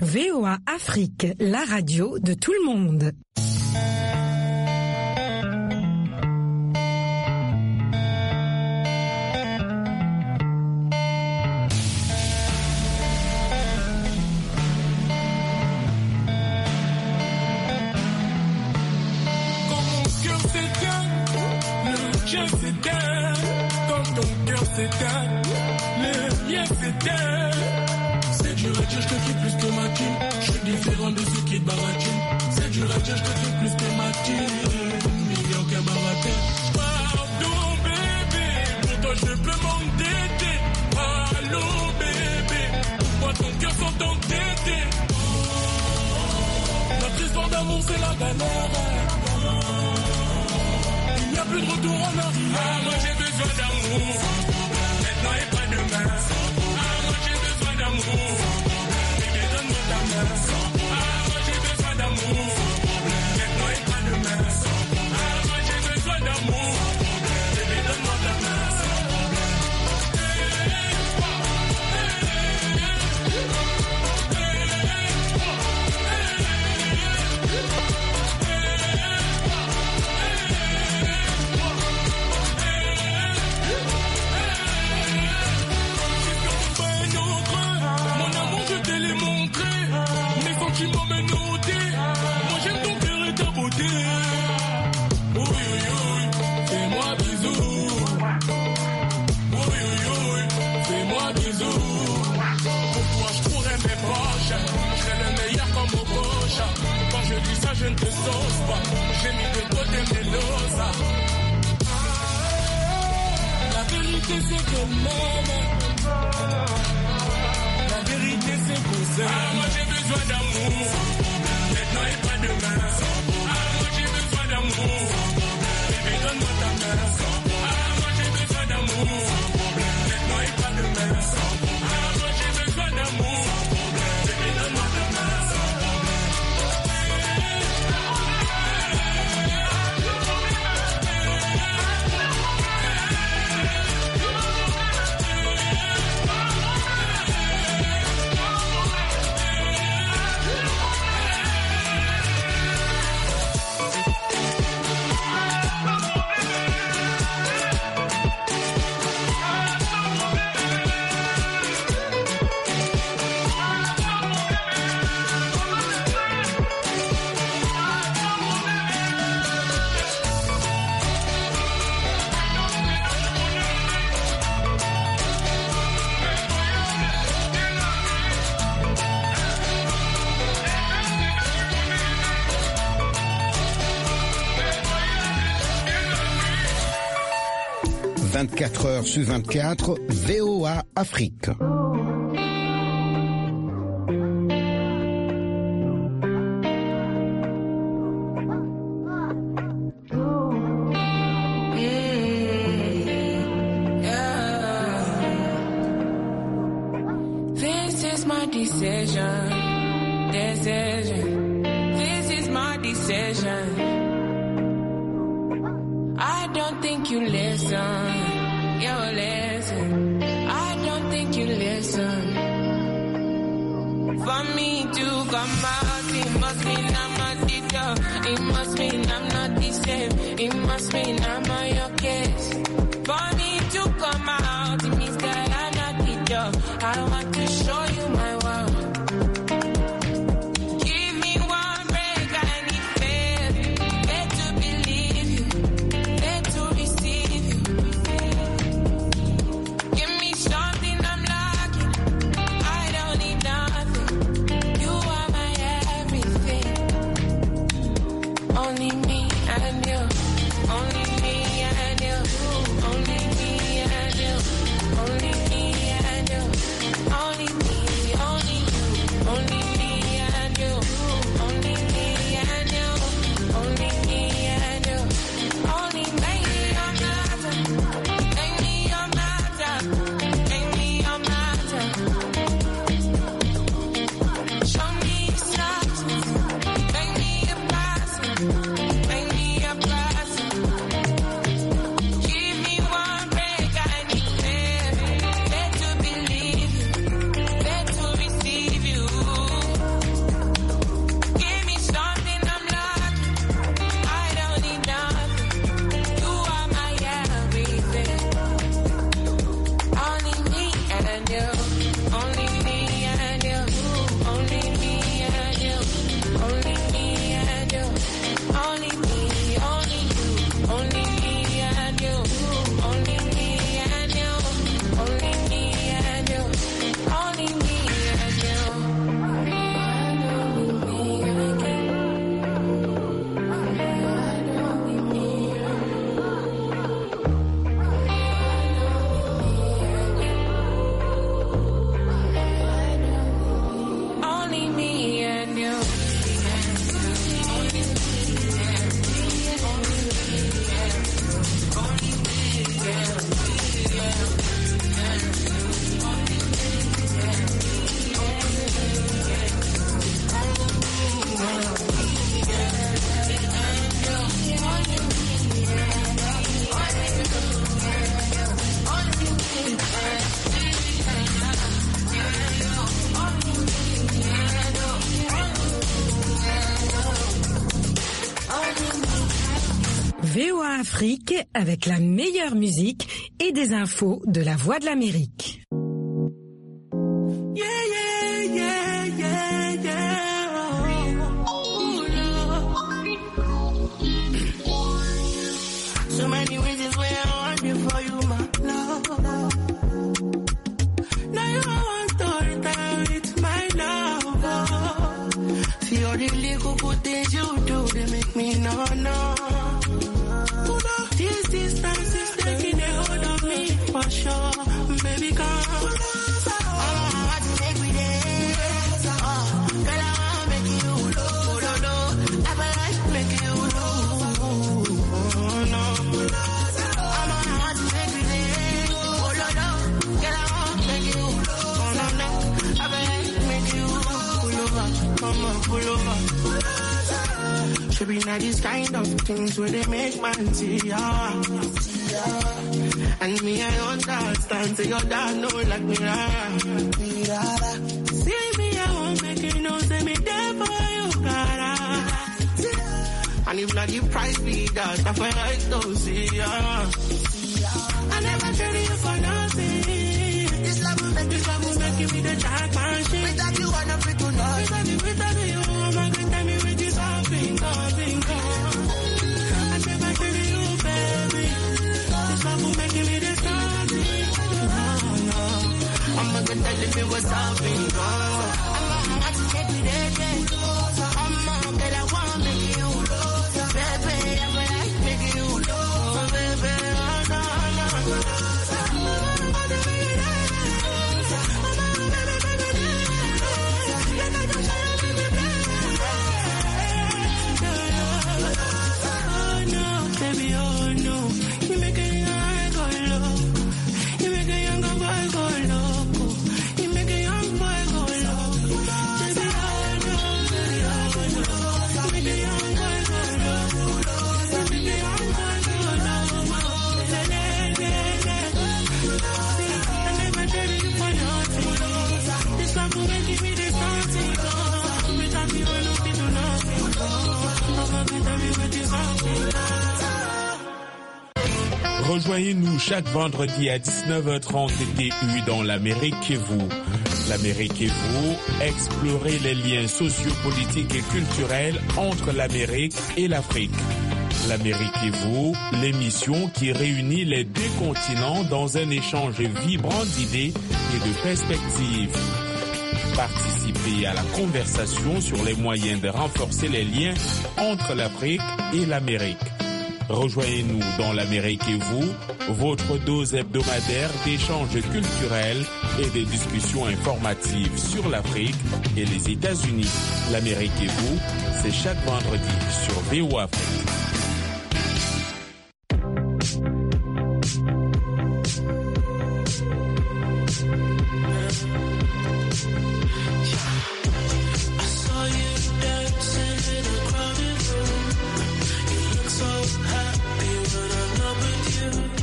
VOA Afrique, la radio de tout le monde. C'est dur à dire, je te fais plus que ma team. Je suis différent de ceux qui te baratinent. C'est dur à dire, je te fais plus que ma team. Il y a aucun baratin. Pardon bébé, pour toi je peux m'entêter. Allô bébé, pourquoi ton cœur s'est entêté? Notre histoire d'amour c'est la galère. Il n'y a plus de retour en arrière. Moi j'ai besoin d'amour. Maintenant et pas demain. Moi j'ai besoin d'amour. Bébé donne-moi ta main. Moi j'ai besoin d'amour. Maintenant et pas demain. Moi j'ai besoin d'amour. Bébé donne-moi ta main. Je ne te sauce pas, j'ai mis de côté mes losas. La vérité c'est que m'aime. La vérité c'est qu'on s'aime. Moi j'ai besoin d'amour. Maintenant et pas demain. Moi j'ai besoin d'amour. Bébé donne-moi ta main. Moi j'ai besoin d'amour. Maintenant et pas demain. Moi j'ai besoin d'amour. Bébé donne-moi ta main. « 24 heures sur 24, VOA Afrique. This is my decision. This is my decision. I don't think you listen. Yo, listen. I don't think you listen. For me to come out, it must mean I'm addicted. It must mean I'm not the same. It must mean I'm on your case. For me to come out, it means that I'm not the job. I want to show you my world. Give me one break, I need faith. Faith to believe you. Faith to receive you. Give me something I'm lacking. I don't need nothing. You are my everything. Only me and you. Only me and you. Only me and you. Only me and you. Only me VOA Afrique avec la meilleure musique et des infos de la Voix de l'Amérique. So many reasons why I want you for you, my love. Now you want to return with my love. See all the little good things you do, they make me no. This distance is taking a hold of me for sure. Baby, come. Should be not these kind of things where they make man see ya. And me, I understand, so your dad know like me. See me, I won't make you know, say me there for you, cara. And if not the price be that, I feel like don't see ya. I never tell you for nothing. This love will make me the jackpot shit. Without you, I'm not free to know. Without you, I'm not gonna tell me with you something. I never tell you, baby. This love will make me the something. No. I'm not gonna tell you what's something. I'm not to take me there. I'm not gonna want to make you. Baby, I'm gonna make you. Baby, no. Rejoignez-nous chaque vendredi à 19h30 TU dans l'Amérique et vous. L'Amérique et vous, explorez les liens sociopolitiques et culturels entre l'Amérique et l'Afrique. L'Amérique et vous, l'émission qui réunit les deux continents dans un échange vibrant d'idées et de perspectives. Participez à la conversation sur les moyens de renforcer les liens entre l'Afrique et l'Amérique. Rejoignez-nous dans l'Amérique et vous, votre dose hebdomadaire d'échanges culturels et de discussions informatives sur l'Afrique et les États-Unis. L'Amérique et vous, c'est chaque vendredi sur VOA Afrique. So happy when I'm not with you.